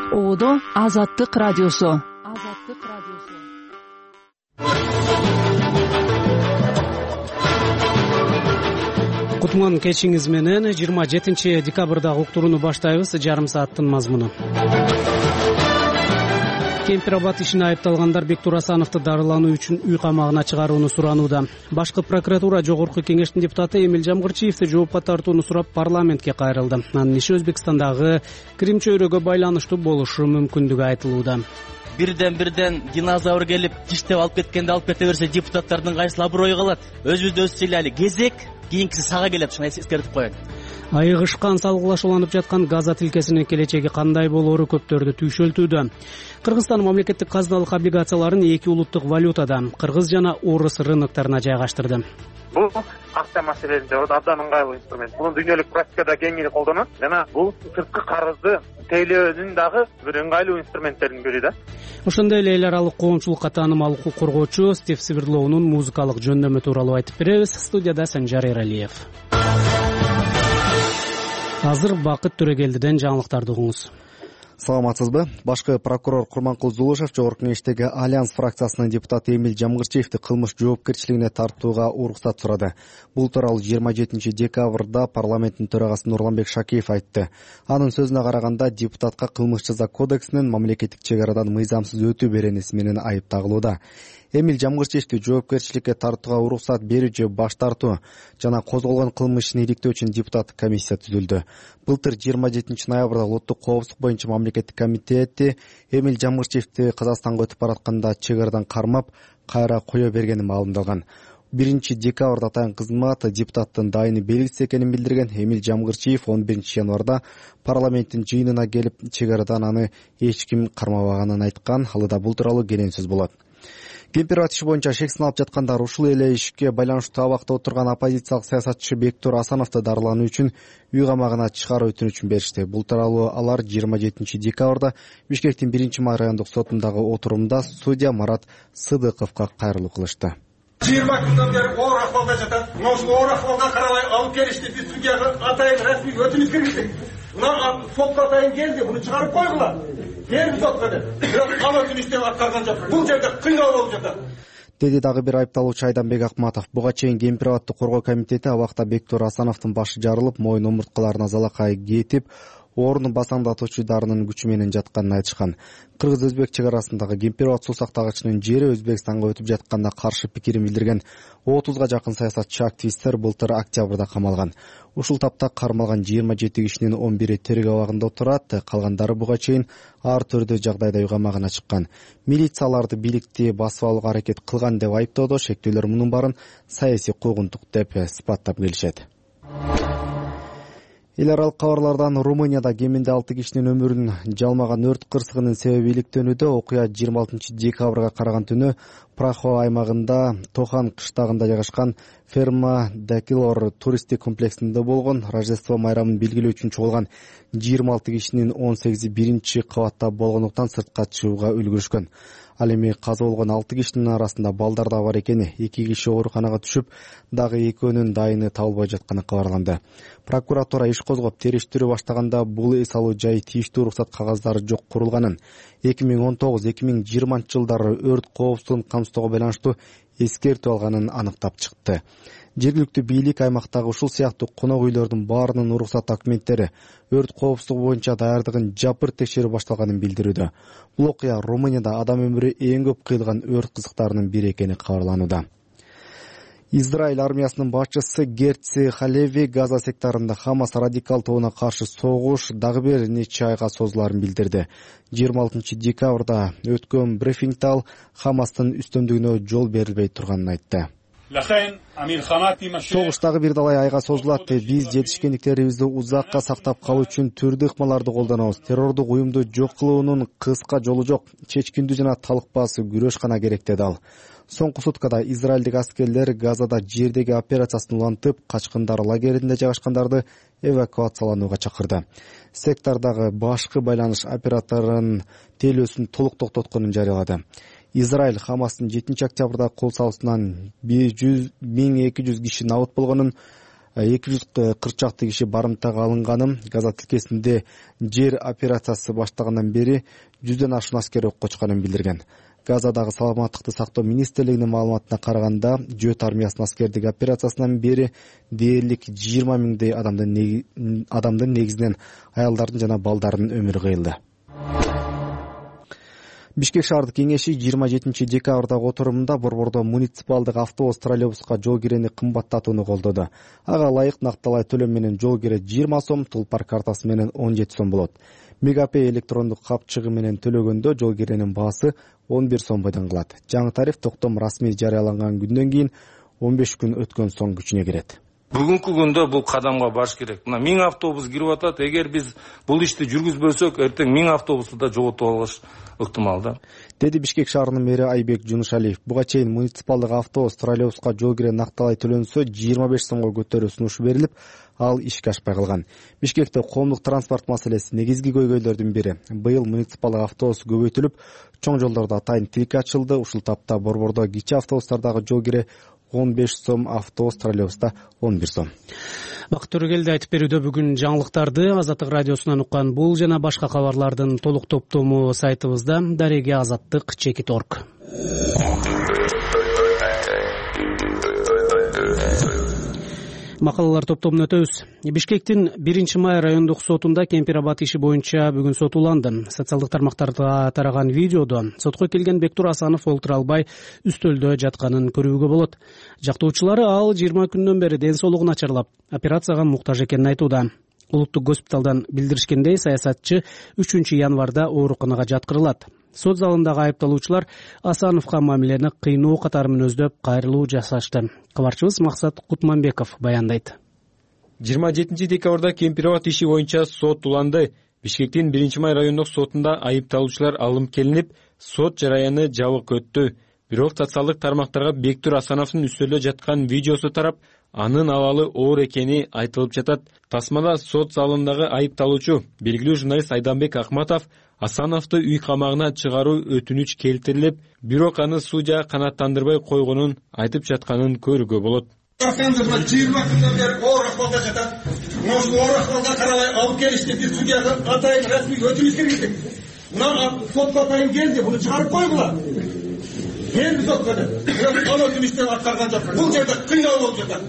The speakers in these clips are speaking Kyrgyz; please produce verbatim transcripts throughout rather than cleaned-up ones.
Оодо Азаттык радиосу. Азаттык радиосу. Кутман кечиңиз менен жыйырма жетинчи декабрдагы уктурууну баштайбыз. Жарым сааттын мазмуну. Кемпир-Абад ишине айыпталгандар Бектур Асановду дарылануу үчүн үй камагына чыгарууну суранууда. Башкы прокуратура Жогорку Кеңештин депутаты Эмил Жамгырчиевди жоопко тартууну сурап парламентке кайрылды. Анын иши Өзбекстандагы Крим чөйрөгө байланыштуу болушу мүмкүндүгү айтылууда. Бирден бирден динозавр келип тиштеп алып кеткенде алып кете берсе, депутаттардын кайсыл аброю калат? Өзүбүздө өз сыйлайлы кезек, кийинкиси сага келет, ушуну эскертип коеюн. Айыгышкан салгылашууланып жаткан Газа тилкесинин келечеги кандай болоору көптөрдү түйшөлтүүдө. Кыргызстан мамлекеттик казыналык облигацияларын эки улуттук валютада, кыргыз жана орус рыноктарына жайгаштырды. Бул акча маселесинде абдан ыңгайлуу инструмент. Муну дүйнөлүк практикада кеңири колдонот жана бул сырткы карызды тейлөөнүн дагы бир ыңгайлуу инструменттердин бири да. Ошондой эле эл аралык коомчулукка таанымал укук коргоочу Стив Сибирлоонун музыкалык жөндөмү тууралуу айтып беребиз. Студияда Санжар Эралиев. Азыр Бакыт Төрөгелдиден жаңылыктарды угуңуз. Саламатсызбы? Башкы прокурор Курманкул Зулушев Жогорку Кеңештеги Альянс фракциясынын депутаты Эмил Жамгырчиевди кылмыш жоопкерчилигине тартууга уруксат сурады. Бул тууралуу жыйырма жетинчи декабрда парламенттин төрагасы Нурланбек Шакиев айтты. Анын сөзүнө караганда, депутатка кылмыш жаза кодексинин мамлекеттик чек арадан мыйзамсыз өтүү беренеси менен айып тагылууда. Эмил Жамгырчиевди жоопкерчиликке тартууга уруксат берүү же баш тартуу жана козголгон кылмыш ишин иликтөө үчүн депутаттык комиссия түзүлдү. Былтыр жыйырма жетинчи ноябрда улуттук коопсуздук боюнча мамлекеттик комитети Эмил Жамгырчиевди Казакстанга өтүп баратканда чек арадан кармап, кайра кое бергени маалымдалган. биринчи декабрда атайын кызмат депутаттын дайыны белгисиз экенин билдирген Эмил Жамгырчиев он биринчи январда парламенттин жыйынына келип, чек арадан аны эч ким кармабаганын айткан. Алыда бул тууралуу кенен сөз болот. Кемпир-Абад иши боюнча шек сыналып жаткандар ушул эле ишке байланыштуу абакта отурган оппозициялык саясатчы Бектур Асановду дарылануу үчүн үй камагына чыгаруу өтүнүчүн беришти. Бул тууралуу алар жыйырма жетинчи декабрда Бишкектин биринчи райондук сотундагы отурумда судья Марат Сыдыковго кайрылуу кылышты. жыйырма күндөн бери оор акыбалда жатат. Мына ушул оор акыбалга карабай алып келишти. Биз судьяга атайын расмий өтүнүч киргиздик. Мына сотко атайын келди, буну чыгарып койгула. Келди сотко деп. Бирок ал өтүнүчтү аткарган жок. Бул жерде кыйноо болуп жатат. Деди дагы бир айыпталуучу Айданбек Акматов. Буга чейин Кемпир-Абадты коргоо комитети абакта Бектур Асановдун башы жарылып, мойын омурткаларына залакай кетип, орун басаңдатуучу дарынын күчү менен жатканын айтышкан. Кыргыз-өзбек чек арасындагы Кемпир-Абад суу сактагычынын жери Өзбекстанга өтүп жатканда каршы пикирин билдирген отузга жакын саясатчы активисттер былтыр октябрда камалган. Ушул тапта кармалган жыйырма жети кишинин он бири тергөө абагында турат, калгандары буга чейин ар түрдүү жагдайда үй камагына чыккан. Милиция аларды бийликти басып алууга аракет кылган деп айыптоодо, шектүүлөр мунун баарын саясий куугунтук деп сыпаттап келишет. Эл аралык кабарлардан Румынияда кеминде алты кишинин өмүрүн жалмаган өрт кырсыгынын себеби иликтөөнүдө. Окуя жыйырма алтынчы декабрга караган түнү Прахова аймагында Тохан кыштагында жайгашкан Ферма Дакилор туристтик комплексинде болгон. Рождество майрамын белгилөө үчүн чогулган жыйырма алты кишинин он сегизи биринчи кабатта болгондуктан сыртка чыгууга үлгүрүшкөн. Ал эми каза болгон алты кишинин арасында балдар да бар экени, эки киши ооруканага түшүп, дагы экөөнүн дайыны табылбай жатканы кабарланды. Прокуратура иш козгоп териштирүү баштаганда бул эс алуу жай тийиштүү уруксат кагаздары жок курулганын, эки миң он тогуз эки миң жыйырманчы жылдары өрт коопсуздугун камсыздоого байланыштуу эскертүү алганын аныктап чыкты. Жергиликтүү бийлик аймактагы ушул сыяктуу конок үйлөрдүн баарынын уруксат документтери, өрт коопсуздугу боюнча даярдыгын жапыр текшерүү башталганын билдирүүдө. Бул окуя Румынияда адам өмүрү эң көп кыйылган өрт кызыктарынын бири экени кабарланууда. Израиль армиясынын башчысы Герци Халеви Газа секторунда Хамас радикал тобуна каршы согуш дагы бир нече айга созуларын билдирди. жыйырма алтынчы декабрда өткөн брифингде ал Хамастын үстөмдүгүнө жол берилбей турганын айтты. Согуш дагы бир далай айга созулат. Биз жетишкендиктерибизди узакка сактап калуу үчүн түрдүү ыкмаларды колдонобуз. Террордук уюмду жок кылуунун кыска жолу жок. Чечкиндүү жана талыкпас күрөш гана керек, деди ал. Соңку суткада израилдик аскерлер Газада жердеги операциясын улантып, качкындар лагеринде жайгашкандарды эвакуацияланууга чакырды. Сектордагы башкы байланыш операторунун тейлөөсүн толук токтотконун жарыялады. Израиль Хамастын жетинчи октябрда кол салуусунан миң эки жүз киши набыт болгонун, эки жүз кырк чакты киши барымтага алынганын, Газа тилкесинде жер операциясы баштагандан бери жүздөн ашуун аскер окко чыкканын билдирген. Газадагы саламаттыкты сактоо министрлигинин маалыматына караганда, Жөөт армиясынын аскердик операциясынан бери дээрлик жыйырма миңдей адамдын адамдын негизинен аялдардын жана балдардын өмүрү кыйылды. Бишкек шаардык кеңеши жыйырма жетинчи декабрдагы отурумунда Борбордо муниципалдык автобус троллейбуска жол кирени кымбаттатууну колдоду. Ага ылайык накталай төлөм менен жол кире жыйырма сом, тулпар картасы менен он жети сом болот. Мегапей электрондук капчыгы менен төлөгөндө жол киренин баасы он бир сом бойдон калат. Жаңы тариф токтом расмий жарыяланган күндөн кийин он беш күн өткөн соң күчүнө кирет. Бүгүнкү күндө бул кадамга баш керек. Мына миң автобус кирип атат. Эгер биз бул ишти жүргүзбөсөк, эртең миң автобусту да жоготуп алыш ыктымал да. Деди Бишкек шаарынын мэри Айбек Жунушалиев. Буга чейин муниципалдык автобус троллейбуска жол кире накталай төлөнсө жыйырма беш сомго көтөрүү сунушу берилип, ал ишке ашпай калган. Бишкекте коомдук транспорт маселеси негизги көйгөйлөрдүн бири. Быйыл муниципалдык автобус көбөйтүлүп, чоң жолдордо атайын тилке ачылды. Ушул тапта Борбордо кичи автобустардагы жол кире он беш сом, автобус троллейбуста он бир сом. Бакыт Төрөгелди айтып берүүдө бүгүн жаңылыктарды Азаттык радиосунан уккан бул жана башка кабарлардын толук топтому сайтыбызда дареге азаттык чекит точка орг. Макалалар топтомун өтөбүз. Бишкектин биринчи май райондук сотунда Кемпир-Абад иши боюнча бүгүн сотуланды. Социалдык тармактарда тараган видеодо сотко келген Бектур Асанов олтура албай үстөлдө жатканын көрүүгө болот. Жактоочулары ал жыйырма күндөн бери ден соолугу начарлап, операцияга муктаж экенин айтууда. Улуттук госпиталдан билдиришкендей, саясатчы үчүнчү январда ооруканага жаткырылат. Сот залындагы айыпталуучулар Асановго мамилени кыйноо катары мүнөздөп кайрылуу жасашты. Кабарчыбыз Максат Кутманбеков баяндайт. жыйырма жетинчи декабрда Кемпир-Абад иши боюнча сот уланды. Бишкектин биринчи май райондук сотунда айыпталуучулар алынып келинип, сот жараяны жабык өттү. Бирок социалдык тармактарга Бектур Асановдун үстөлдө жаткан видеосу тарап, анын абалы оор экени айтылып жатат. Тасмада сот залындагы айыпталуучу белгилүү журналист Айданбек Акматов Асановду үй камагына чыгаруу өтүнүч келтирилип, бирок аны судья канааттандырбай койгонун айтып жатканын көрүүгө болот. жыйырма күндөн бери оор акыбалда жатат. Ошол оор акыбалга карабай алып келишти, биз судьяга атайын расмий өтүнүч киргиздик. Мына сотко атайын келди, буну чыгарып койгула. Келди сотко деп. Ал өтүнүчтү аткарган жок. Бул жерде кыйноо болуп жатат.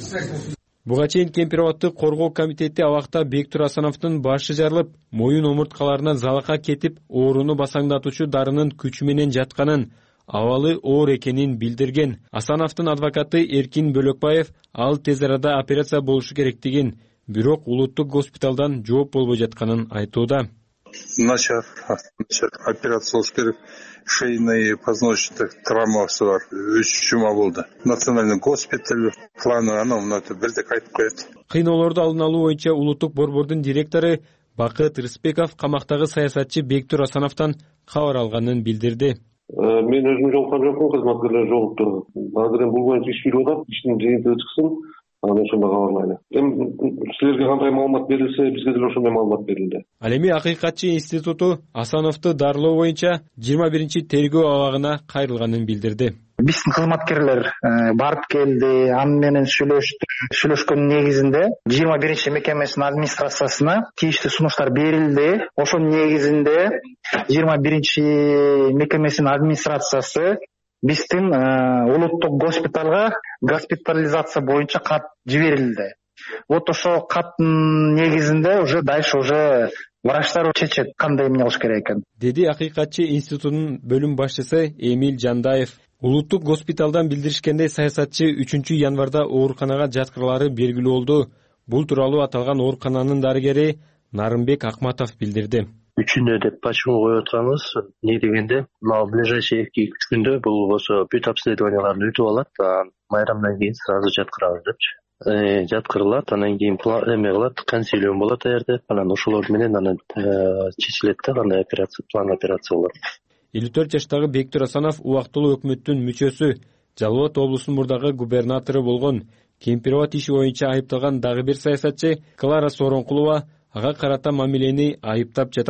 Буга чейин Кемпир-Абадты коргоо комитети абакта Бектур Асановдун башы жарылып, моюн омурткаларына залака кетип, ооруну басаңдатуучу дарынын күчү менен жатканын, абалы оор экенин билдирген. Асановдун адвокаты Эркин Бөлөкбаев ал тез арада операция болушу керектигин, бирок улуттук госпиталдан жооп болбой жатканын айтууда. Начар, начар операция болуш керек. Шейный позвоночник травмасы бар. үч жума болду. Национальный госпиталь планы анау мынау бирдек айтып коет. Кыйноолорду алдын алуу боюнча улуттук борбордун директору Бакыт Рыспеков камактагы саясатчы Бектур Асановдон кабар алганын билдирди. Мен өзүм жолуккан жокмун, кызматкерлер жолукту. Азыр эми бул боюнча иш жүрүп атат, иштин жыйынтыгы чыксын, анан ошондо кабарлайлы. Эми силерге кандай маалымат берилсе, бизге деле ошондой маалымат берилди. Ал эми Акыйкатчы институту Асановду дарылоо боюнча жыйырма биринчи тергөө абагына кайрылганын билдирди. Биздин кызматкерлер барып келди, аны менен сүйлөштү. Сүйлөшкөн негизинде жыйырма биринчи мекемесинин администрациясына тийиштүү сунуштар берилди. Ошонун негизинде жыйырма биринчи мекемесинин администрациясы биздин улуттук госпиталга госпитализация боюнча кат жиберилди. Вот ошол каттын негизинде уже дальше уже врачтар чечет кандай эмне кылыш керек экен, деди Акыйкатчы институтунун бөлүм башчысы Эмиль Жандаев. Улуттук госпиталдан билдиришкендей, саясатчы үчүнчү январда ооруканага жаткырылары белгилүү болду. Бул тууралуу аталган оорукананын дарыгери Нарымбек Акматов билдирди. Үчүнө деп почему коюп атканыбыз не дегенде, мына ближайший эки үч күндө бул болсо бүт обследованияларды өтүп алат, майрамдан кийин сразу жаткырабыз депчи. Э, жаткырылат, анан кийин эме кылат, консилиум болот эрде, анан ошолор менен анан чечилет да кандай операция, план операция болот. элүү төрт жаштагы Бектур Асанов убактылуу өкмөттүн мүчөсү, Жалал Абад облусунун мурдагы губернатору болгон. Кемпир-Абад иши боюнча айыпталган дагы бир саясатчы Клара Соронкулова ага карата мамилени айыптап жатат.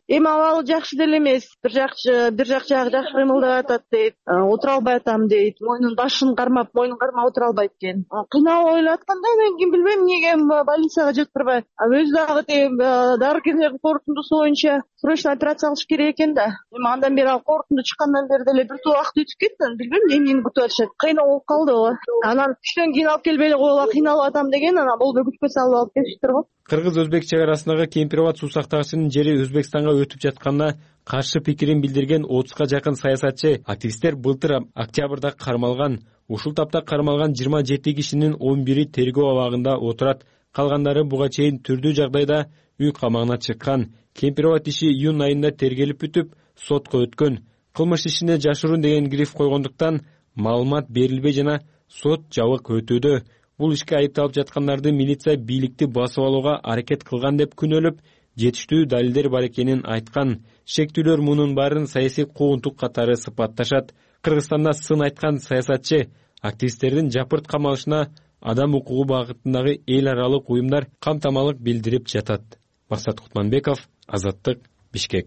эми абалы жакшы деле эмес, бир жак бир жак жагы жакшы кыймылдап атат дейт, отура албай атам дейт, мойнун башын кармап мойнун кармап отура албайт экен. Кыйналып ойлоп атканда мен ким билбейм эмнеге больницага жаткырбай, өзү дагы тиги дарыгерлердин корутундусу боюнча срочно операция кылыш керек экен да. Эми андан бери ал корутунду чыккандан бери деле бир топ убакыт өтүп кетти, билбейм эмнени күтүп атышат. Кыйноо болуп калды го. Анан түштөн кийин алып келбей эле койгула, кыйналып атам деген, анан бул бүгүткө салып алып келиптир го. Кыргыз-өзбек чек арасындагы Кемпироват суу сактагычынын жери Өзбекстанга өтүп жатканына каршы пикирин билдирген отузга жакын саясатчы, активисттер былтыр октябрда кармалган. Ушул тапта кармалган жыйырма жети кишинин он бири тергөө абагында отурат. Калгандары буга чейин түрдүү жагдайда үй камагына чыккан. Кемпироват иши июнь айында тергелип бүтүп, сотко өткөн. Кылмыш ишине жашыруун деген гриф койгондуктан маалымат берилбей жана сот жабык өтүүдө. Бул ишке айыпталып жаткандарды милиция бийликти басып алууга аракет кылган деп күнөөлөп, жетиштүү далилдер бар экенин айткан. Шектүүлөр мунун баарын саясий куугунтук катары сыпатташат. Кыргызстанда сын айткан саясатчы, активисттердин жапырт камалышына адам укугу багытындагы эл аралык уюмдар камтамалык билдирип жатат. Максат Кутманбеков, Азаттык, Бишкек.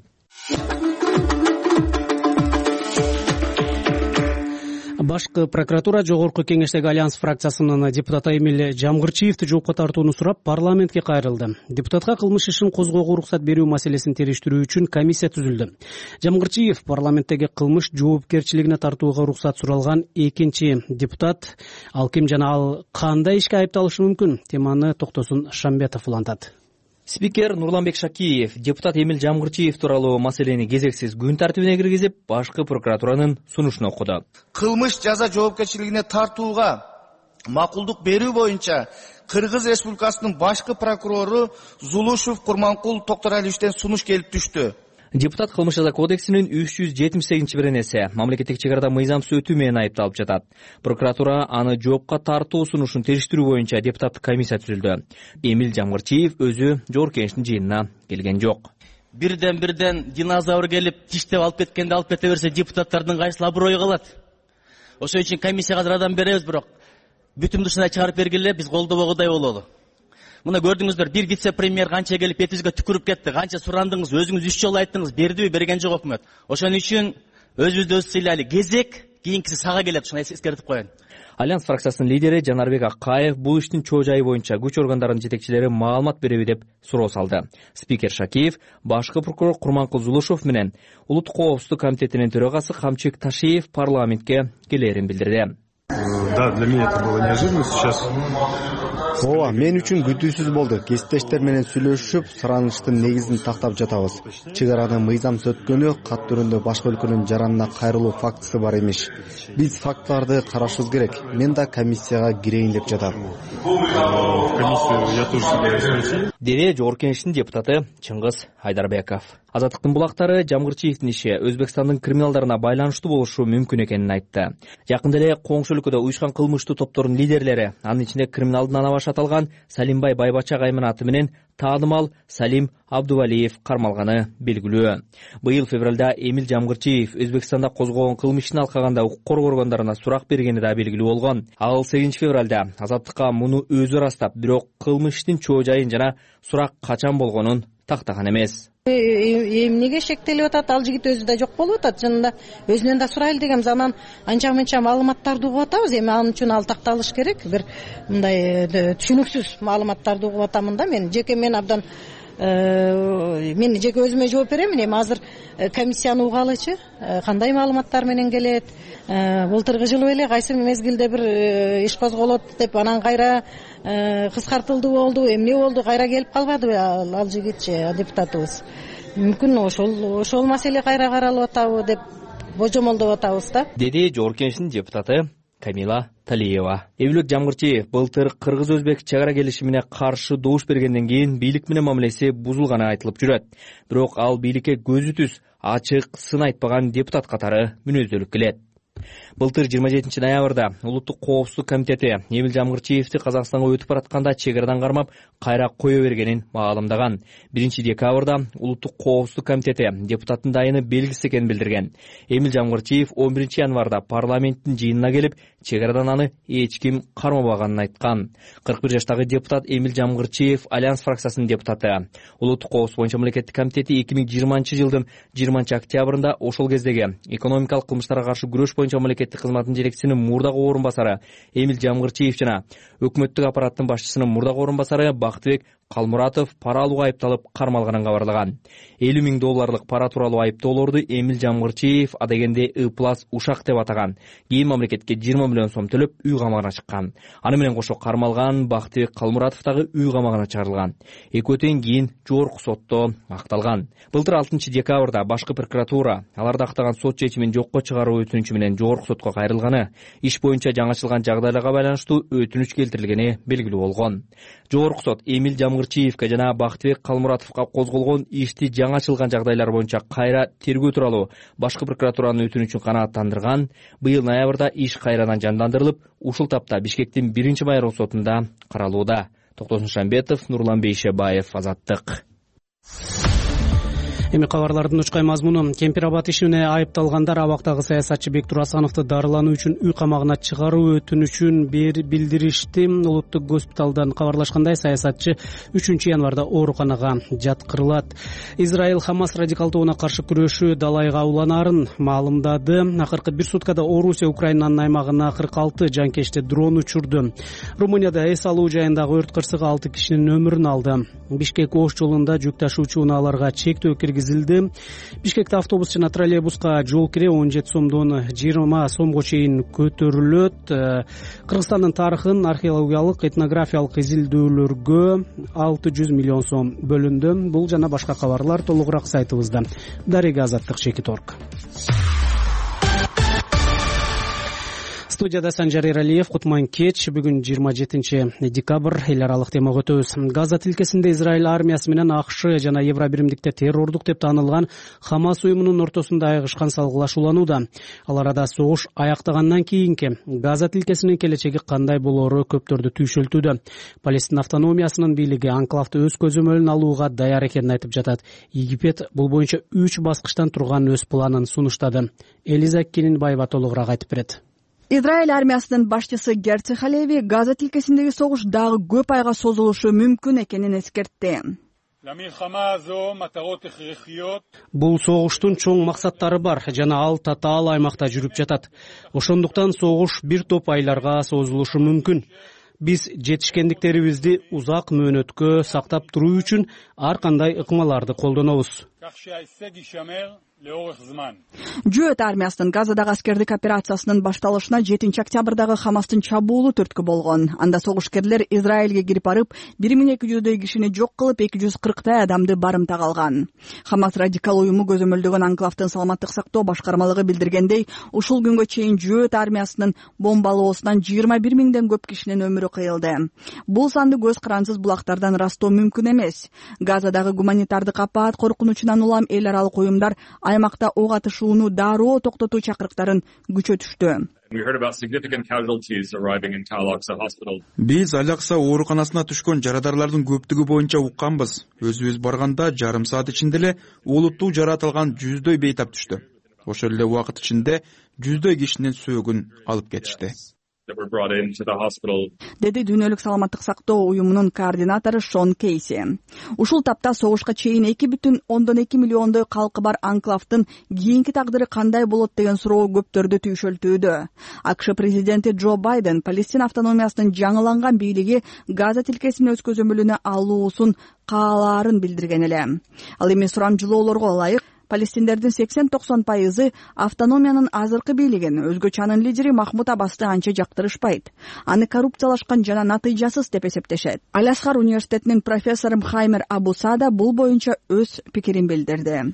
Башкы прокуратура Жогорку кеңештеги Альянс фракциясынын депутаты Эмиль Жамгырчиевди жоопко тартууну сурап парламентке кайрылды. Депутатка кылмыш ишин козгоого уруксат берүү маселесин териштирүү үчүн комиссия түзүлдү. Жамгырчиев парламенттеги кылмыш жоопкерчилигине тартууга уруксат суралган экинчи депутат. Ал ким жана ал кандай ишке айыпталышы мүмкүн? Теманы Токтосун Шамбетов улантат. Спикер Нурланбек Шакиев депутат Эмиль Жамгырчиев тууралуу маселени кезексиз күн тартибине киргизип, башкы прокуратуранын сунушун окуду. Кылмыш жаза жоопкерчилигине тартууга макулдук берүү боюнча Кыргыз Республикасынын башкы прокурору Зулушев Курманкул Токторалиевичтен сунуш келип түштү. Депутат кылмыш жаза кодексинин үч жүз жетимиш сегизинчи беренеси мамлекеттик чек арада мыйзамсыз өтүү менен айыпталып жатат. Прокуратура аны жоопко тартуу сунушун териштирүү боюнча депутаттык комиссия түзүлдү. Эмиль Жамгырчиев өзү Жогорку кеңештин жыйынына келген жок. Бирден бирден динозавр келип тиштеп алып кеткенди алып кете берсе, депутаттардын кайсыл аброю калат? Ошон үчүн комиссияга жардам беребиз, бирок бүтүм дышына чыгарып бергиле, биз колдобогудай бололу. Мына көрдүңүздөр, бир вице-премьер канча келип бетибизге түкүрүп кетти, канча сурандыңыз, өзүңүз үч жолу айттыңыз, бердиби, берген жок өкмөт. Ошон үчүн өзүбүздү өз сыйлайлы, кезек кийинкиси сага келет, ушуну эскертип коеюн. Альянс фракциясынын лидери Жанарбек Аккаев бул иштин чоо жайы боюнча күч органдарынын жетекчилери маалымат береби деп суроо салды. Спикер Шакиев башкы прокурор Курманкул Зулушев менен Улуттук коопсуздук комитетинин төрагасы Камчык Ташиев парламентке келээрин билдирди. Да, для меня это было неожиданно сейчас. Ооба, мен үчүн күтүүсүз болду. Кесиптештер менен сүйлөшүп, суранычтын негизин тактап жатабыз. Чек арада мыйзамсыз өткөнү, кат түрүндө башка өлкөнүн жаранына кайрылуу фактысы бар эмес. Биз фактыларды карашыбыз керек. Мен да комиссияга кирейин деп жатам. Комиссию я тоже собираюсь пройти. Деди Жогорку кеңештин депутаты Чыңгыз Айдарбеков. Азаттыктын булактары Жамгырчиевдин иши Өзбекстандын криминалдарына байланыштуу болушу мүмкүн экенин айтты. Жакында эле коңшу өлкөдө уюшкан кылмыштуу топтордун лидерлери, анын ичинде криминалдын анабашы аталган Салимбай Байбача кайман аты менен таанымал Салим Абдувалиев кармалганы белгилүү. Быйыл февралда Эмиль Жамгырчиев Өзбекстанда козгогон кылмыш ишин алкаганда укук коргоо органдарына сурак бергени да белгилүү болгон. Ал сегизинчи февралда Азаттыкка муну өзү ырастап, бирок кылмыш иштин чоо жайын жана сурак качан болгонун тактаган эмес. Эмнеге шектелип атат? Ал жигит өзү да жок болуп атат. Чынында өзүнөн да сурайлы дегенбиз. Анан анча-мынча маалыматтарды угуп атабыз. Эми анын үчүн ал такталыш керек. Бир мындай түшүнүксүз маалыматтарды угуп атамын да мен. Жеке мен абдан мен жеке өзүмө жооп беремин. Эми азыр комиссияны угалычы, кандай маалыматтар менен келет? Былтыркы жылы эле кайсы мезгилде бир иш козголот деп анан кайра кыскартылды болду, эмне болду, кайра келип калбадыбы ал жигитчи, депутатыбыз. Мүмкүн ошол ошол маселе кайра каралып атабы деп божомолдоп атабыз да. Деди Жогорку кеңештин депутаты Камила Талиева. Эмиль Жамгырчиев былтыр кыргыз-өзбек чек ара келишимине каршы добуш бергенден кийин бийлик менен мамилеси бузулганы айтылып жүрөт. Бирок ал бийликке көзү түз, ачык сын айтпаган депутат катары мүнөздөлүп келет. Былтыр жыйырма жетинчи ноябрда Улуттук коопсуздук комитети Эмил Жамгырчиевди Казакстанга өтүп баратканда чек арадан кармап кайра кое бергенин маалымдаган. биринчи декабрда Улуттук коопсуздук комитети депутаттын дайыны белгисиз экенин билдирген. Эмил Жамгырчиев он биринчи январда парламенттин жыйынына келип, чек арадан аны эч ким кармабаганын айткан. кырк бир жаштагы депутат Эмил Жамгырчиев Альянс фракциясынын депутаты. Улуттук коопсуздук боюнча мамлекеттик комитети эки миң жыйырманчы жылдын жыйырманчы октябрында ошол кездеги экономикалык кылмыштарга каршы күрөш боюнча мамлекеттик кызматтын жетекчисинин мурдагы орун басары Эмил Жамгырчиев жана өкмөттүк аппараттын башчысынын мурдагы орун басары Бактыбек Калмуратов пара алууга айыпталып кармалганын кабарлаган. элүү миң долларлык пара тууралуу айыптоолорду Эмил Жамгырчиев адегенде И плюс ушак деп атаган. Кийин мамлекетке жыйырма миллион сом төлөп үй камагына чыккан. Аны менен кошо кармалган Бактыбек Калмуратов дагы үй камагына чыгарылган. Экөө тең кийин жогорку сотто акталган. Былтыр алтынчы декабрда башкы прокуратура аларды актаган сот чечимин жокко чыгаруу өтүнүчү менен жогорку сотко кайрылганы, иш боюнча жаңычылган жагдайларга байланыштуу өтүнүч келтирилгени белгилүү болгон. Жогорку сот Эмил Жамгырчиевке жана Бактыбек Калмуратовго козголгон ишти жаңычылган жагдайлар боюнча кайра тергөө тууралуу башкы прокуратуранын өтүнүчүн канааттандырган. Быйыл ноябрда иш кайрадан жандандырылып, ушул тапта Бишкектин биринчи майрон сотунда каралууда. Токтосун Шамбетов, Нурлан Бейшебаев, Азаттык. Эми кабарлардын учкай мазмуну: Кемпир-Абад ишине айыпталгандар абактагы саясатчы Бектур Асановду дарылануу үчүн үй камагына чыгаруу өтүнүчүн билдиришти. Улуттук госпиталдан кабарлашкандай, саясатчы үчүнчү январда ооруканага жаткырылат. Израиль Хамас радикалдууна каршы күрөшүү далайга уланаарын маалымдады. Акыркы бир суткада Орусия Украинанын аймагына кырк алты жанкечти дрон учурду. Румынияда эс алуу жайындагы өрт кырсыгы алты кишинин өмүрүн алды. Бишкек Ош жолунда жүк ташуучу унааларга чектөө киргизилди. Бишкекте автобус жана троллейбуска жол кире он жети сомдон жыйырма сомго чейин көтөрүлөт. Кыргызстандын тарыхын археологиялык, этнографиялык изилдөөлөргө алты жүз миллион сом бөлүндү. Бул жана башка кабарлар толугураак сайтыбызда. Дарега Азаттык, Чекит точка орг. Студияда Санжар Эралиев, Кутман кеч. Бүгүн жыйырма жетинчи декабрь, эл аралык темага өтөбүз. Газа тилкесинде Израиль армиясы менен АКШ жана Евробиримдикте террордук деп таанылган Хамас уюмунун ортосунда айыгышкан салгылашууланууда. Ал арада согуш аяктагандан кийинки Газа тилкесинин келечеги кандай болоору көптөрдү түйшөлтүүдө. Палестин автономиясынын бийлиги анклавды өз көзөмөлүнө алууга даяр экенин айтып жатат. Египет бул боюнча үч баскычтан турган өз планын сунуштады. Элиза Келинбаева толугураак айтып берет. Израиль армиясынын башчысы Герци Халеви Газа тилкесиндеги согуш дагы көп айга созулушу мүмкүн экенин эскертти. Бул согуштун чоң максаттары бар жана ал татаал аймакта жүрүп жатат. Ошондуктан согуш бир топ айларга созулушу мүмкүн. Биз жетишкендиктерибизди узак мөөнөткө сактап туруу үчүн ар кандай ыкмаларды колдонобуз. Жөөт армиясынын Газадагы аскердик операциясынын башталышына жетинчи октябрдагы Хамастын чабуулу түрткү болгон. Анда согушкерлер Израилге кирип барып, бир миң эки жүздөй кишини жок кылып, эки жүз кырктай адамды барымтага алган. Хамас радикал уюму көзөмөлдөгөн анклавдын саламаттык сактоо башкармалыгы билдиргендей, ушул күнгө чейин жөөт армиясынын бомбалоосунан жыйырма бир миңден көп кишинин өмүрү кыйылды. Бул санды көз карансыз булактардан ырастоо мүмкүн эмес. Газадагы гуманитардык апаат коркунучунан улам эл аралык уюмдар аймакта ок атышууну дароо токтотуу чакырыктарын күчөтүштү. Биз Алякса ооруканасына түшкөн жарадарлардын көптүгү боюнча укканбыз. Өзүбүз барганда жарым саат ичинде эле олуттуу жаратылган жүздөй бейтап түштү. Ошол эле убакыт ичинде жүздөй кишинин сөөгүн алып кетишти. Деди Дүйнөлүк саламаттык сактоо уюмунун координатору Шон Кейси. Ушул тапта согушка чейин эки бүтүн ондон эки миллиондой калкы бар анклавдын кийинки тагдыры кандай болот деген суроо көптөрдү түйшөлтүүдө. АКШ президенти Джо Байден Палестин автономиясынын жаңыланган бийлиги Газа тилкесин өз көзөмөлүнө алуусун каалаарын билдирген эле. Ал эми сурамжылоолорго ылайык палестиндердин сексен токсон пайызы автономиянын азыркы бийлигин, өзгөчанын лидери Махмуд Аббасты анча жактырышпайт. Аны коррупциялашкан жана натыйжасыз деп эсептешет. Аль-Асхар университетинин профессору Хаймер Абусада бул боюнча өз пикирин билдирди.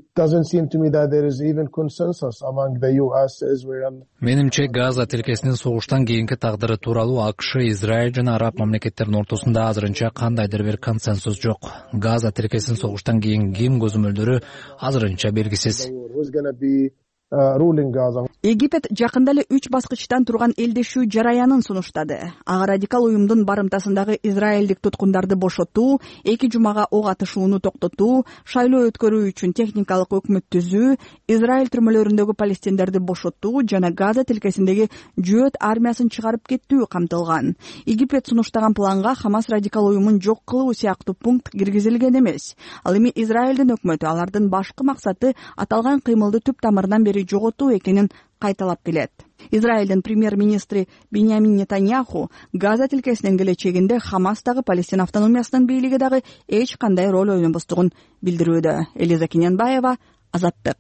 Менимче Газа тилкесинин согуштан кийинки тагдыры тууралуу АКШ, Израиль жана араб мамлекеттеринин ортосунда азырынча кандайдыр бир консенсус жок. Газа тилкесинин согуштан кийин ким көзөмөлдөрү азырынча белгисиз. Египет жакында эле үч баскычтан турган элдешүү жараянын сунуштады. Ага радикал уюмдун барымтасындагы израилдик туткундарды бошотуу, эки жумага ок атышууну токтотуу, шайлоо өткөрүү үчүн техникалык өкмөт түзүү, Израиль түрмөлөрүндөгү палестиндерди бошотуу жана Газа тилкесиндеги жөөт армиясын чыгарып кеттүү камтылган. Египет сунуштаган планга Хамас радикал уюмун жок кылуу сыяктуу пункт киргизилген эмес. Ал эми Израилдин өкмөтү алардын башкы максаты аталган кыймылды түп тамырынан бери жоготуу экенин кайталап келет. Израилдин премьер-министри Биньямин Нетаньяху Газа тилкесинин келечегинде Хамастагы Палестина автономиясынын бийлиги дагы эч кандай роль ойнобостугун билдирүүдө. Элиза Кененбаева, Азаттык.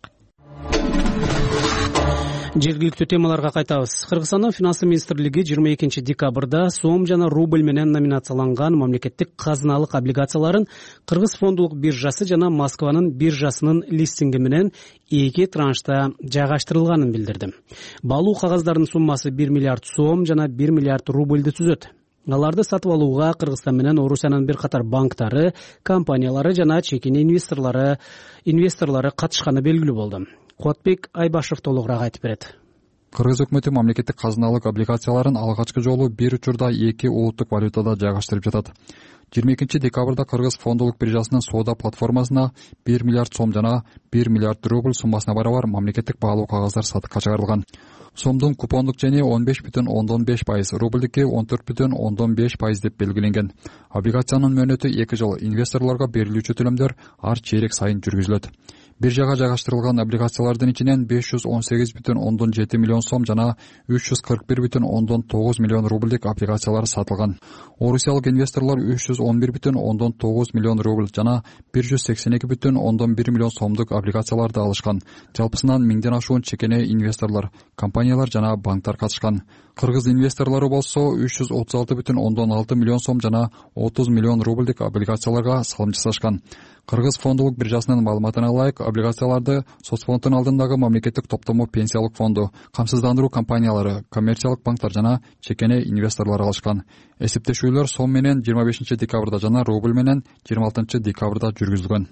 Жергиликтүү темаларга кайтабыз. Кыргызстандын финансы министрлиги жыйырма экинчи декабрда сом жана рубль менен номинацияланган мамлекеттик казыналык облигацияларын Кыргыз фондулук биржасы жана Москванын биржасынын листинги менен эки траншта жайгаштырылганын билдирди. Баалуу кагаздардын суммасы бир миллиард сом жана бир миллиард рубльды түзөт. Аларды сатып алууга Кыргызстан менен Орусиянын бир катар банктары, компаниялары жана чекин инвесторлору инвесторлору катышканы белгилүү болду. Куатбек Айбашев толугураак айтып берет. Кыргыз өкмөтү мамлекеттик казыналык облигацияларын алгачкы жолу бир учурда эки улуттук валютада жайгаштырып жатат. жыйырма экинчи декабрда Кыргыз фондулук биржасынын соода платформасына бир миллиард сом жана бир миллиард рубль суммасына барабар мамлекеттик баалуу кагаздар сатыкка чыгарылган. Сомдун купондук жени он беш бүтүн ондон беш пайыз, рубльдики он төрт бүтүн ондон беш пайыз деп белгиленген. Облигациянын мөөнөтү эки жыл, инвесторлорго берилүүчү төлөмдөр ар чейрек сайын жүргүзүлөт. Биржага жайгаштырылган облигациялардын ичинен беш жүз он сегиз бүтүн ондон жети миллион сом жана үч жүз кырк бир бүтүн ондон тогуз миллион рубльдик облигациялар сатылган. Орусиялык инвесторлор үч жүз он бир бүтүн ондон тогуз миллион рубль жана бир жүз сексен эки бүтүн ондон бир миллион сомдук облигацияларды алышкан. Жалпысынан миңден ашуун чекене инвесторлор, компаниялар жана банктар катышкан. Кыргыз инвесторлору болсо үч жүз отуз алты бүтүн ондон алты миллион сом жана отуз миллион рубльдик облигацияларга салым жасашкан. Кыргыз фондулук биржасынын маалыматына ылайык, облигацияларды соцфонддун алдындагы мамлекеттик топтому пенсиялык фонду, камсыздандыруу компаниялары, коммерциялык банктар жана чекене инвесторлор алышкан. Эсептешүүлөр сом менен жыйырма бешинчи декабрда жана рубль менен жыйырма алтынчы декабрда жүргүзүлгөн.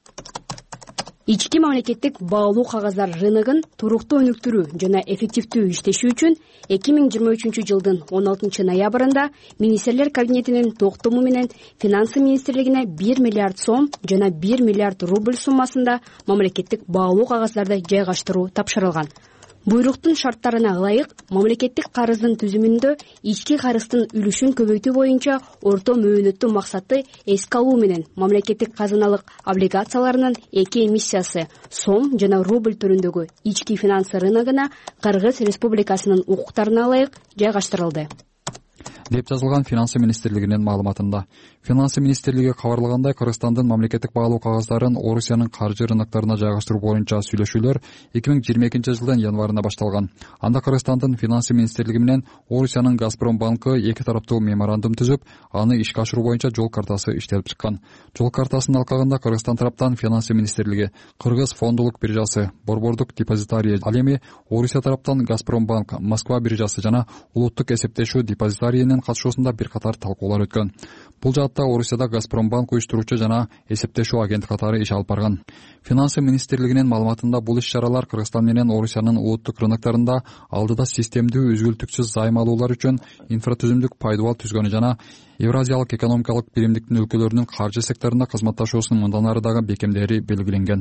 Ички мамлекеттик баалуу кагаздар рыногун туруктуу өнүктүрүү жана эффективдүү иштеши үчүн эки миң жыйырма үчүнчү жылдын он алтынчы ноябрында министрлер кабинетинин токтому менен финансы министрлигине бир миллиард сом жана бир миллиард рубль суммасында мамлекеттик баалуу кагаздарды жайгаштыруу тапшырылган. Буйруктун шарттарына ылайык мамлекеттик карыздын түзүмүндө ички карыздын үлүшүн көбөйтүү боюнча орто мөөнөттүү максатты эске алуу менен мамлекеттик казыналык облигацияларынын эки эмиссиясы сом жана рубль түрүндөгү ички финансы рыногуна Кыргыз Республикасынын укуктарына ылайык жайгаштырылды деп жазылган финансы министрлигинин маалыматында. Финансы министрлиги кабарлагандай, Кыргызстандын мамлекеттик баалуу кагаздарын Орусиянын каржы рыноктарына жайгаштыруу боюнча сүйлөшүүлөр эки миң жыйырма экинчи жылдын январында башталган. Анда Кыргызстандын финансы министрлиги менен Орусиянын Газпром банкы эки тараптуу меморандум түзүп, аны ишке ашыруу боюнча жол картасы иштелип чыккан. Жол картасынын алкагында Кыргызстан тараптан финансы министрлиги, Кыргыз фондулук биржасы, борбордук депозитарий, ал эми Орусия тараптан Газпром банк, Москва биржасы жана улуттук эсептешүү депозитариянын катышуусунда бир катар талкуулар өткөн. Бул жаатта Орусияда Газпром банк уюштуруучу жана эсептешүү агенттик катары иш алып барган. Финансы министрлигинин маалыматында бул иш-чаралар Кыргызстан менен Орусиянын улуттук рыноктарында алдыда системдүү үзгүлтүксүз займ алуулар үчүн инфратүзүмдүк пайдубал түзгөнү жана Евразиялык экономикалык биримдиктин өлкөлөрүнүн каржы секторунда кызматташуусунун мындан ары дагы бекемдери белгиленген.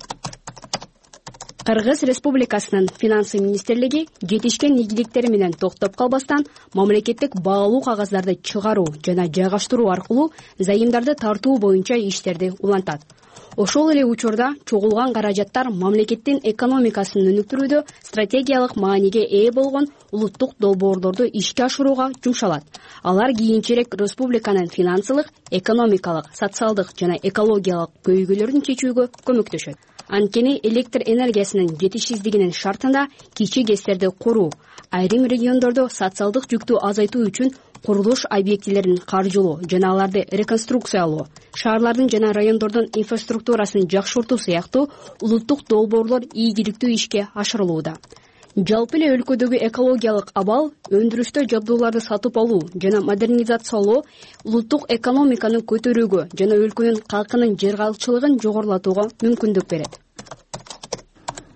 Кыргыз Республикасынын финансы министрлиги жетишкен ийгиликтери менен токтоп калбастан мамлекеттик баалуу кагаздарды чыгаруу жана жайгаштыруу аркылуу зайымдарды тартуу боюнча иштерди улантат. Ошол эле учурда чогулган каражаттар мамлекеттин экономикасын өнүктүрүүдө стратегиялык мааниге ээ болгон улуттук долбоорлорду ишке ашырууга жумшалат. Алар кийинчерээк республиканын финансылык, экономикалык, социалдык жана экологиялык көйгөйлөрүн чечүүгө көмөктөшөт. Анткени электр энергиясынын жетишсиздигинин шартында кичи кестерди коруу, айрым региондордо социалдык жүктү азайтуу үчүн курулуш объектилерин каржылоо жана аларды реконструкциялоо, шаарлардын жана райондордун инфраструктурасын жакшыртуу сыяктуу улуттук долбоорлор ийгиликтүү ишке ашырылууда. Жалпы эле өлкөдөгү экологиялык абал, өндүрүштө жабдууларды сатып алуу жана модернизациялоо улуттук экономиканы көтөрүүгө жана өлкөнүн калкынын жыргалчылыгын жогорулатууга мүмкүндүк берет.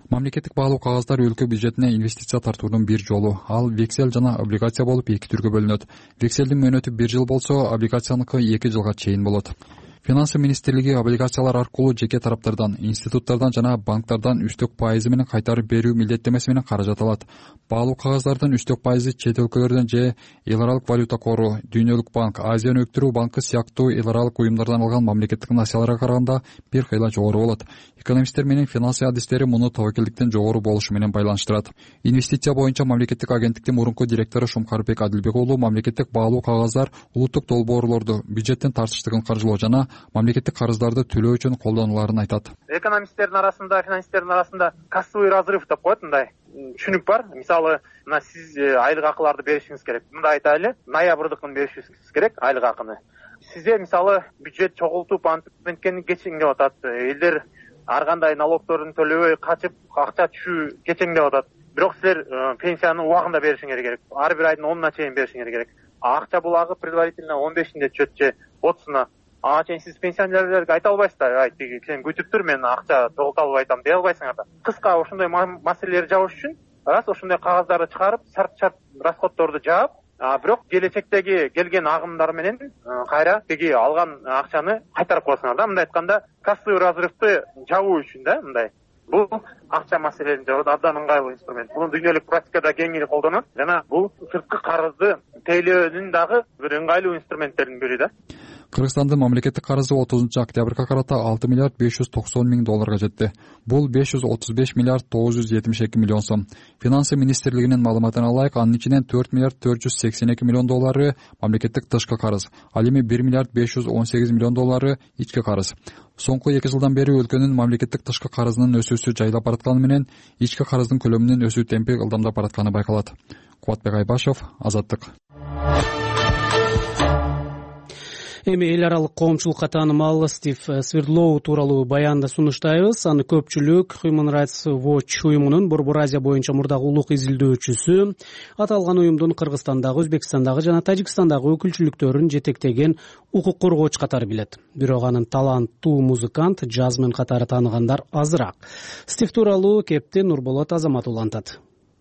мамлекеттик баалуу кагаздар өлкө бюджетине инвестиция тартуунун бир жолу. Ал вексель жана облигация болуп эки түргө бөлүнөт. Векселдин мөөнөтү бир жыл болсо, облигацияныкы эки жылга чейин болот. Финансы министрлиги облигациялар аркылуу жеке тараптардан, институттардан жана банктардан үстөк пайызы менен кайтарып берүү милдеттемеси менен каражат алат. Баалуу кагаздардын үстөк пайызы чет өлкөлөрдөн же эл аралык валюта кору, Дүйнөлүк банк, Азия өнүктүрүү банкы сыяктуу эл аралык уюмдардан алган мамлекеттик насыяларга караганда бир кыйла жогору болот. Экономисттер менен финансы адистери муну тобокелдиктен жогору болушу менен байланыштырат. Инвестиция боюнча мамлекеттик агенттиктин мурунку директору Шумкарбек Адилбек уулу мамлекеттик баалуу кагаздар улуттук долбоорлорду, бюджеттин тартыштыгын каржылоо жана мамлекеттик карыздарды төлөө үчүн колдонуларын айтат. Экономисттердин арасында, финансисттердин арасында кассовый разрыв деп коет, мындай түшүнүк бар. Мисалы, мына сиз айлык акыларды беришиңиз керек. Мындай айтайлы, ноябрдыкын беришиңиз керек айлык акыны. Сизде мисалы бюджет чогултуп антип кечиң деп атат. Элдер ар кандай налогторун төлөбөй качып акча түшүү кечиң деп атат. Бирок силер пенсияны убагында беришиңер керек. Ар бир айдын онуна чейин беришиңер керек. Акча булагы предварительно он бешинде чөт же отузуна. Ага чейин сиз пенсионерлерге айта албайсыздар, ай тиги сен күтүп тур, мен акча чогулта албай атам дей албайсыңар да. Кыска ошондой маселелерди жабыш үчүн раз ошондой кагаздарды чыгарып, шарт-шарт расходторду жаап, бирок келечектеги келген агымдар менен кайра тиги алган акчаны кайтарып коесуңар да. Мындай айтканда, кассовый разрывды жабуу үчүн да, мындай. Бул акча маселелерин жабуу абдан ыңгайлуу инструмент. Муну дүйнөлүк практикада кеңири колдонот жана бул сырткы карызды тейлөөнүн дагы бир ыңгайлуу инструменттердин бири да. Кыргызстандын мамлекеттик карызы отузунчу октябрга карата алты миллиард беш жүз токсон миң долларга жетти. Бул беш жүз отуз беш миллиард тогуз жүз жетимиш эки миллион сом. Финансы министрлигинин маалыматына ылайык, анын ичинен төрт миллиард төрт жүз сексен эки миллион доллары мамлекеттик тышкы карыз, ал эми бир миллиард беш жүз он сегиз миллион доллары ички карыз. Соңку эки жылдан бери өлкөнүн мамлекеттик тышкы карызынын өсүүсү жайлап баратканы менен ички карыздын көлөмүнүн өсүү темпи ылдамдап баратканы байкалат. Кубатбек Айбашев, Азаттык. Эми эл аралык коомчулукка таанымал Стив Свердлоу тууралуу баянды сунуштайбыз. Аны көпчүлүк Human Rights Watch уюмунун Борбор Азия боюнча мурдагы улук изилдөөчүсү, аталган уюмдун Кыргызстандагы, Өзбекстандагы жана Тажикстандагы өкүлчүлүктөрүн жетектеген укук коргоочу катары билет. Бирок анын таланттуу музыкант, джазмен катары тааныгандар азыраак. Стив тууралуу кепти Нурболот Азаматулла антат.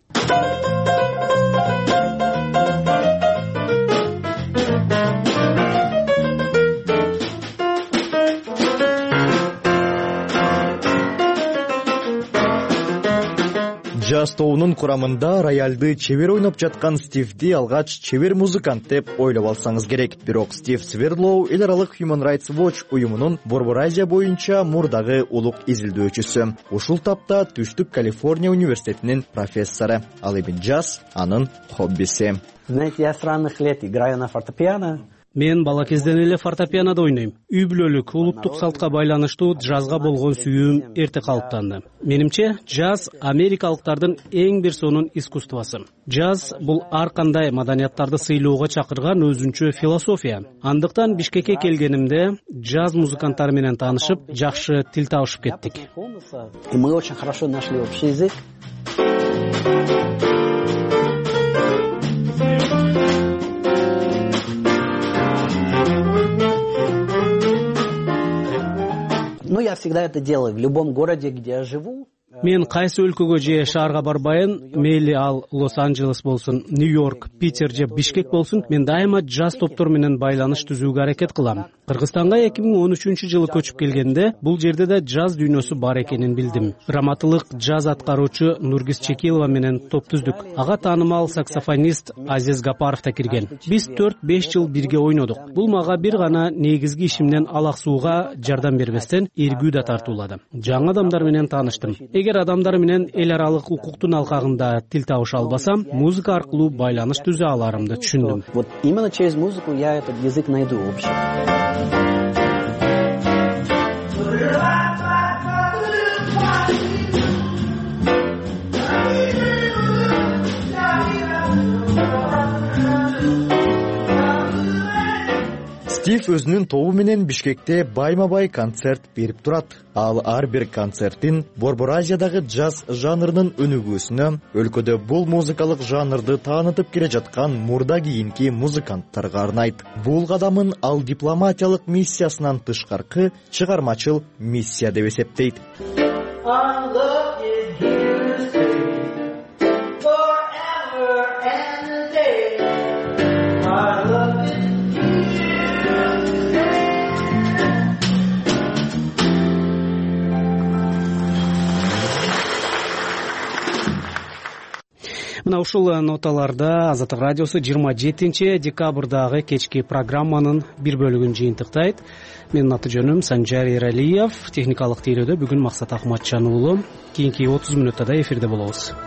Джаз тобунун курамында рояльды чебер ойноп жаткан Стивди алгач чебер музыкант деп ойлоп алсаңыз керек. Бирок Стив Свердлоу эл аралык Human Rights Watch уюмунун Борбор Азия боюнча мурдагы улук изилдөөчүсү. Ушул тапта Түштүк Калифорния университетинин профессору. Ал эми джаз анын хоббиси. Знаете, я с ранних лет играю на фортепиано. Мен бала кезден эле фортепианода ойнойм. Үй бүлөлүк улуттук салтка байланыштуу джазга болгон сүйүүм эрте калыптанды. Менимче, джаз америкалыктардын эң бир сонун искусствосу. Джаз бул ар кандай маданияттарды сыйлоого чакырган өзүнчө философия. Андыктан Бишкекке келгенимде джаз музыканттары менен таанышып, жакшы тил табышып кеттик. И мы очень хорошо нашли общий язык. Ну, я всегда это делаю в любом городе, где я живу. Мен кайсы өлкөгө же шаарга барбайын, мейли ал Лос-Анджелес болсун, Нью-Йорк, Питер же Бишкек болсун, мен дайыма джаз топтор менен байланыш түзүүгө аракет кылам. Кыргызстанга эки миң он үчүнчү жылы көчүп келгенде, бул жерде да джаз дүйнөсү бар экенин билдим. Раматылык джаз аткаруучу Нургиз Чекилова менен топ түздүк. Ага таанымал саксофонист Азиз Гапаров да кирген. Биз төрт беш жыл бирге ойнодук. Бул мага бир гана негизги ишимден алаксууга жардам бербестен эргүү да тартуулады. Жаңы адамдар менен тааныштым. Эгер адамдар менен эл аралык укуктун алкагында тил табыша албасам, музыка аркылуу байланыш түзө аларымды түшүндүм. Вот именно через музыку я этот язык найду общий. Стив өзүнүн тобу менен Бишкекте байма-бай концерт берип турат. Ал ар бир концертин Борбор Азиядагы джаз жанрынын өнүгүүсүнө, өлкөдө бул музыкалык жанрды таанытып келе жаткан мурда кийинки музыканттарга арнайт. Бул кадамын ал дипломатиялык миссиясынан тышкаркы чыгармачыл миссия деп эсептейт. мына ушул ноталарда Азаттык радиосу жыйырма жетинчи декабрдагы кечки программанын бир бөлүгүн жыйынтыктайт. Менин аты жөнүм Санжар Эралиев. Техникалык тейлөөдө бүгүн Максат Акматжан уулу. Кийинки отуз мүнөттө да эфирде болобуз.